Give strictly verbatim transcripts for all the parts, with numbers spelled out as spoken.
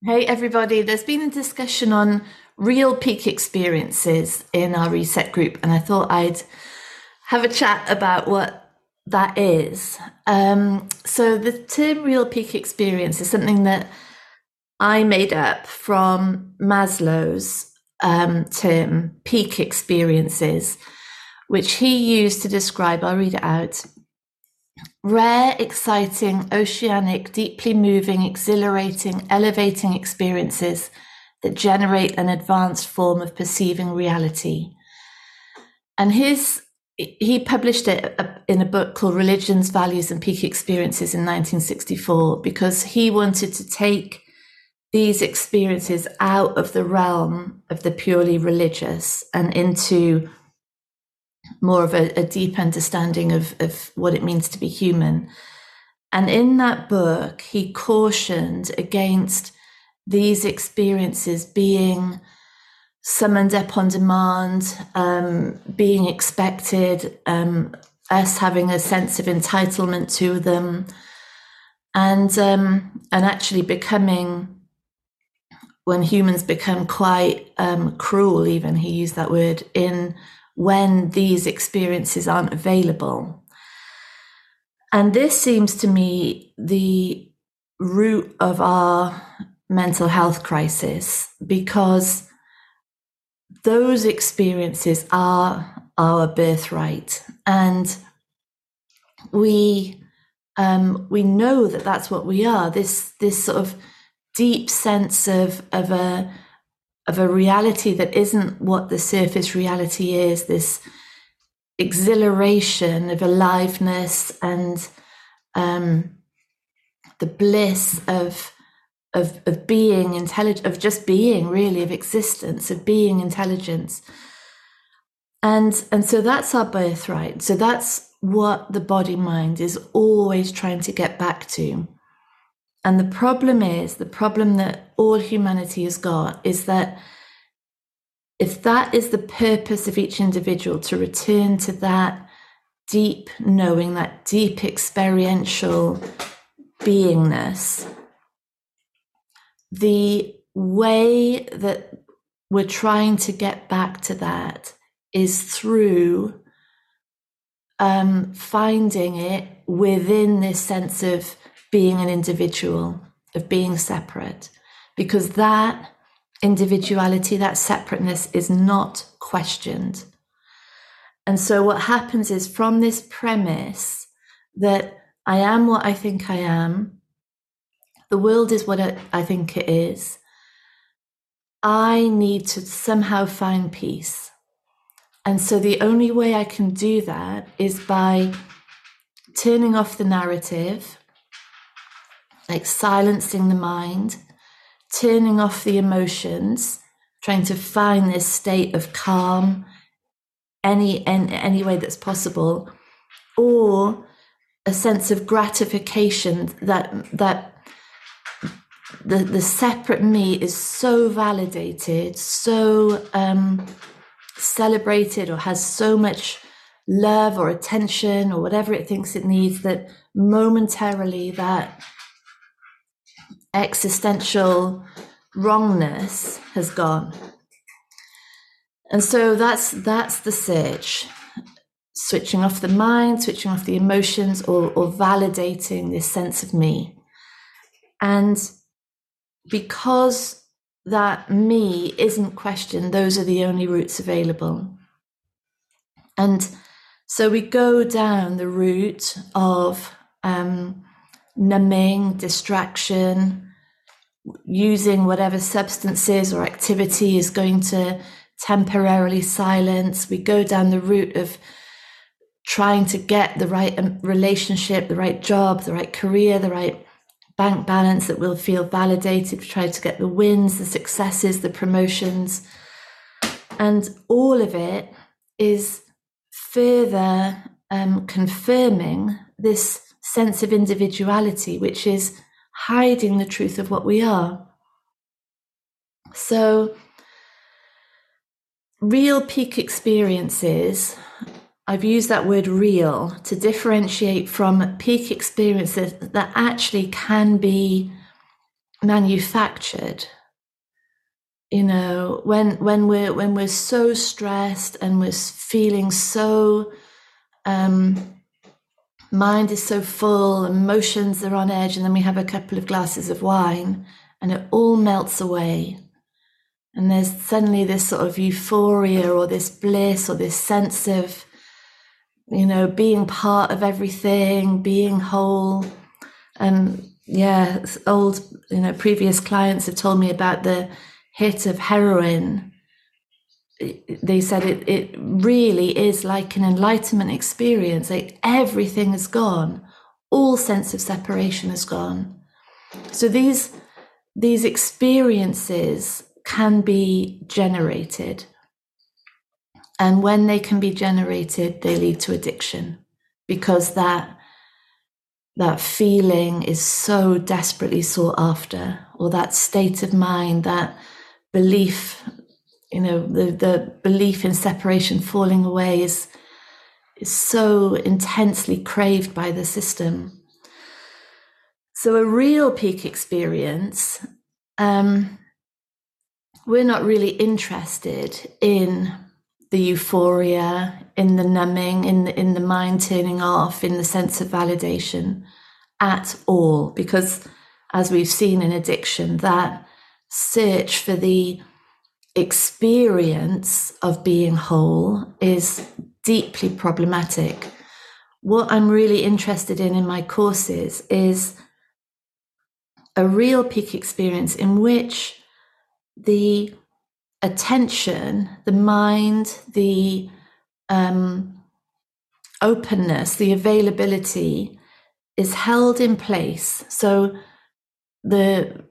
Hey, everybody. There's been a discussion on real peak experiences in our reset group, and I thought I'd have a chat about what that is. Um, so, the term real peak experience is something that I made up from Maslow's um, term peak experiences, which he used to describe, I'll read it out. Rare, exciting, oceanic, deeply moving, exhilarating, elevating experiences that generate an advanced form of perceiving reality. And his he published it in a book called Religions, Values, and Peak Experiences in nineteen sixty-four because he wanted to take these experiences out of the realm of the purely religious and into more of a, a deep understanding of, of what it means to be human. And in that book, he cautioned against these experiences being summoned up on demand, um, being expected, um, us having a sense of entitlement to them, and um, and actually becoming, when humans become quite um, cruel, even he used that word, in when these experiences aren't available. And this seems to me the root of our mental health crisis, because those experiences are our birthright. And we um, we know that that's what we are, this this sort of deep sense of, of a of a reality that isn't what the surface reality is, this exhilaration of aliveness and um, the bliss of, of, of being intelligent, of just being, really, of existence, of being intelligence. And, and so that's our birthright. So that's what the body mind is always trying to get back to. And the problem is, the problem that all humanity has got is that if that is the purpose of each individual, to return to that deep knowing, that deep experiential beingness, the way that we're trying to get back to that is through um, finding it within this sense of being an individual, of being separate, because that individuality, that separateness is not questioned. And so what happens is, from this premise that I am what I think I am, the world is what I think it is, I need to somehow find peace. And so the only way I can do that is by turning off the narrative, like silencing the mind, turning off the emotions, trying to find this state of calm any, any, any way that's possible, or a sense of gratification that that the, the separate me is so validated, so um, celebrated, or has so much love or attention or whatever it thinks it needs, that momentarily that existential wrongness has gone. And so that's that's the search, switching off the mind, switching off the emotions, or, or validating this sense of me. And because that me isn't questioned, those are the only routes available. And so we go down the route of um, numbing, distraction, using whatever substances or activity is going to temporarily silence. We go down the route of trying to get the right relationship, the right job, the right career, the right bank balance that will feel validated. We try to get the wins, the successes, the promotions. And all of it is further um, confirming this sense of individuality, which is hiding the truth of what we are. So, real peak experiences, I've used that word real to differentiate from peak experiences that actually can be manufactured. You know, when when we're when we're so stressed and we're feeling so, um, mind is so full, emotions are on edge, and then we have a couple of glasses of wine, and it all melts away, and there's suddenly this sort of euphoria or this bliss or this sense of, you know, being part of everything, being whole. And yeah, old, you know, previous clients have told me about the hit of heroin. They said it, it really is like an enlightenment experience. Like everything is gone. All sense of separation is gone. So these, these experiences can be generated. And when they can be generated, they lead to addiction, because that, that feeling is so desperately sought after, or that state of mind, that belief, you know, the, the belief in separation falling away is, is so intensely craved by the system. So a real peak experience, um, we're not really interested in the euphoria, in the numbing, in the, in the mind turning off, in the sense of validation at all, because as we've seen in addiction, that search for the experience of being whole is deeply problematic. What I'm really interested in in my courses is a real peak experience in which the attention, the mind, the um, openness, the availability is held in place. So the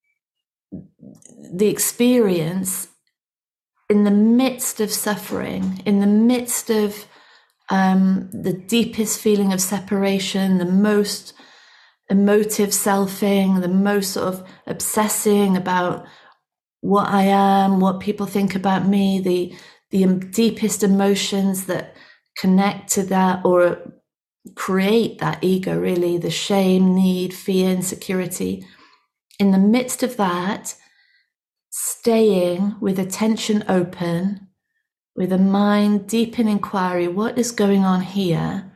the experience in the midst of suffering, in the midst of um, the deepest feeling of separation, the most emotive selfing, the most sort of obsessing about what I am, what people think about me, the the deepest emotions that connect to that or create that ego, really, the shame, need, fear, insecurity. In the midst of that, staying with attention open, with a mind deep in inquiry, what is going on here?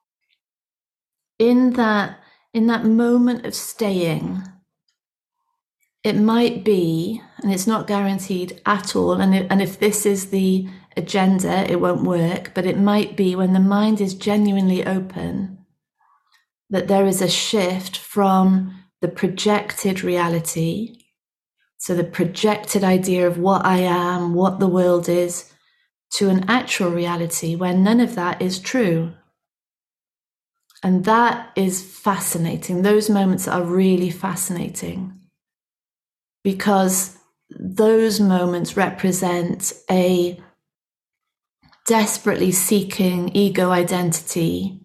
In that, in that moment of staying, it might be, and it's not guaranteed at all, and, it, and if this is the agenda, it won't work, but it might be when the mind is genuinely open, that there is a shift from the projected reality, so the projected idea of what I am, what the world is, to an actual reality where none of that is true. And that is fascinating. Those moments are really fascinating, because those moments represent a desperately seeking ego identity,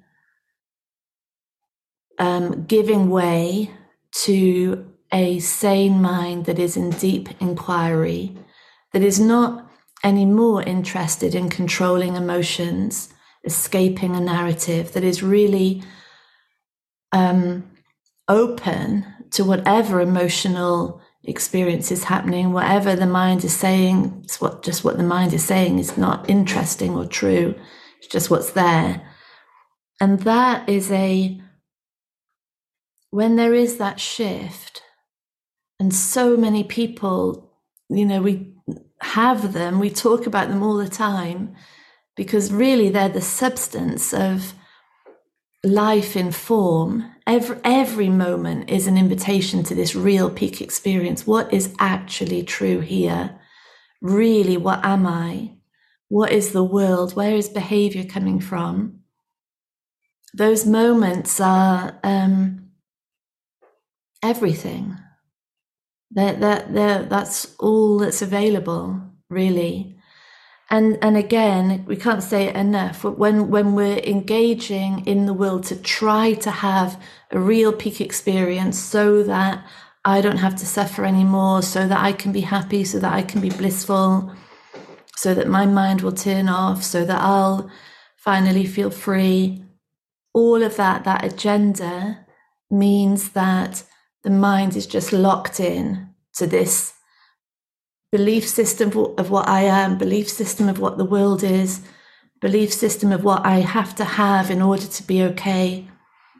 um, giving way to a sane mind that is in deep inquiry, that is not anymore interested in controlling emotions, escaping a narrative, that is really um, open to whatever emotional experience is happening, whatever the mind is saying. It's what just what the mind is saying is not interesting or true. It's just what's there. And that is a, when there is that shift, and so many people, you know, we have them, we talk about them all the time, because really they're the substance of life in form. Every, every moment is an invitation to this real peak experience. What is actually true here? Really, what am I? What is the world? Where is behavior coming from? Those moments are um, everything. That that that that's all that's available, really. And and again, we can't say it enough. When when we're engaging in the will to try to have a real peak experience, so that I don't have to suffer anymore, so that I can be happy, so that I can be blissful, so that my mind will turn off, so that I'll finally feel free. All of that, that agenda means that The mind is just locked in to this belief system of what I am, belief system of what the world is, belief system of what I have to have in order to be okay.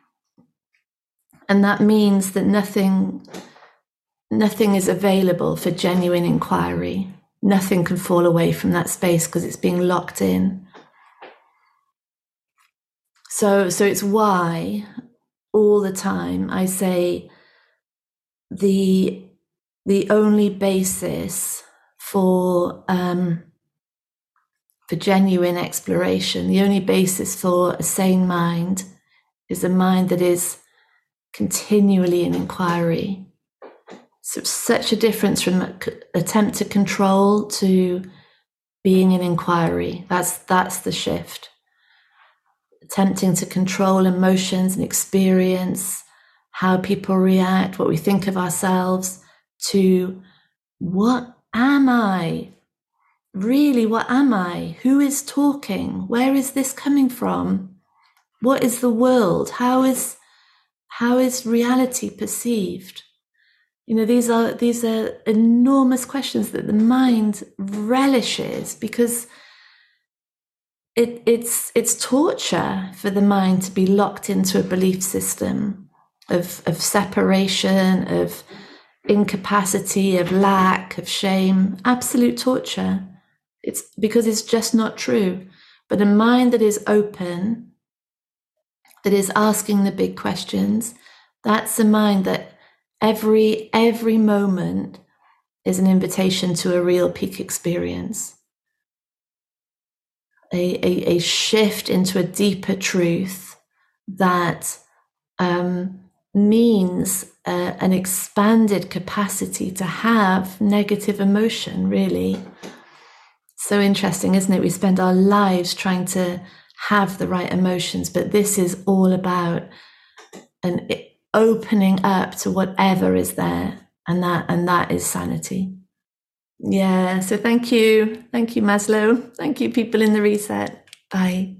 And that means that nothing, nothing is available for genuine inquiry. Nothing can fall away from that space because it's being locked in. So, so it's why all the time I say the the only basis for um, for genuine exploration, the only basis for a sane mind, is a mind that is continually in inquiry. So it's such a difference from attempt to control to being in inquiry. That's that's the shift. Attempting to control emotions and experience, how people react, what we think of ourselves, to what am I? Really, what am I? Who is talking? Where is this coming from? What is the world? How is how is reality perceived? You know, these are these are enormous questions that the mind relishes, because it, it's it's torture for the mind to be locked into a belief system of of separation, of incapacity, of lack, of shame. Absolute torture. It's because it's just not true. But a mind that is open, that is asking the big questions, that's a mind that every every moment is an invitation to a real peak experience. A, a, a shift into a deeper truth that um, means uh, an expanded capacity to have negative emotion, really. So interesting, isn't it? We spend our lives trying to have the right emotions, but this is all about an opening up to whatever is there, and that and that is sanity. Yeah, so thank you. Thank you, Maslow. Thank you, people in the reset. Bye.